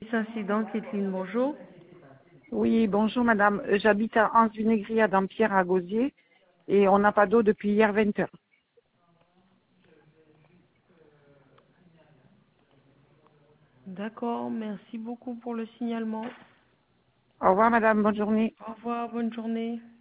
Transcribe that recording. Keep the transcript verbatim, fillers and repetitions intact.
service incident, Kathleen, bonjour. Oui, bonjour madame. Euh, J'habite à Anse-du-Négrier à Dampierre à Gosier et on n'a pas d'eau depuis hier vingt heures. D'accord, merci beaucoup pour le signalement. Au revoir madame, bonne journée. Au revoir, bonne journée.